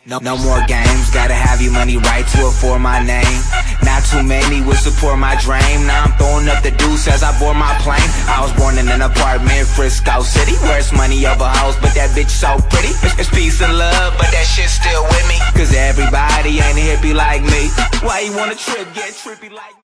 No more games, gotta have your money right to afford my name. Not too many would support my dream. Now I'm throwing up the deuce as I board my plane. I was born in an apartment, Frisco City, where it's money over hoes, but that bitch so pretty. It's peace and love, but that shit's still with me. Cause everybody ain't a hippie like me. Why you wanna trip, get trippy like me?